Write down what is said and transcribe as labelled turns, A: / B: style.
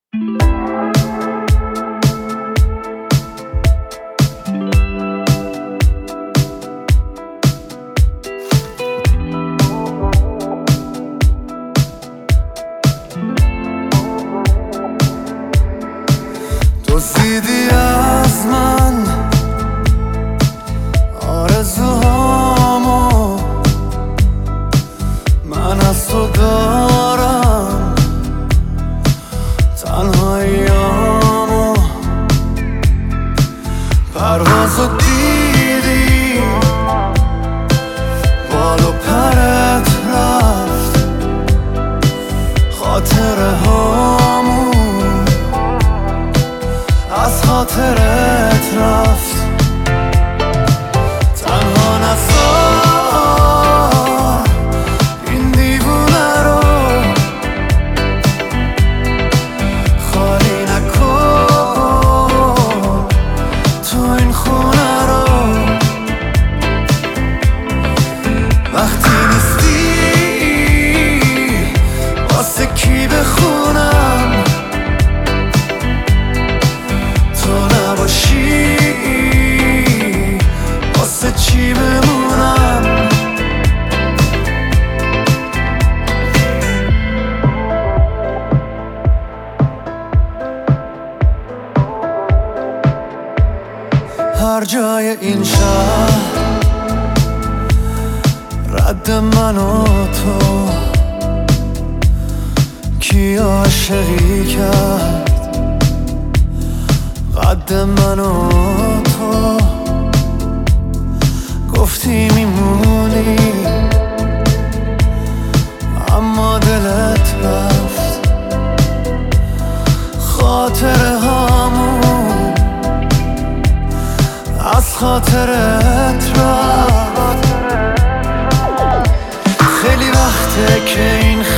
A: دزدیدی از من آرزوهامو، من از تو دارم تنهاییامو. پروازو دیدی بال و پرت رفت، خاطره هامون از خاطرت رفت. تنها نذار این دیوونه رو، خالی نکن تو این خونه رو. وقتی نیستی واسه کی بخونم، تو نباشی واسه چی بمونم. هر جای این شهر رد من و تو، کی عاشقی کرد قد من و تو. گفتی میمونی اما دلت رفت، خاطره هامون از خاطرت رفت. خیلی وقته که این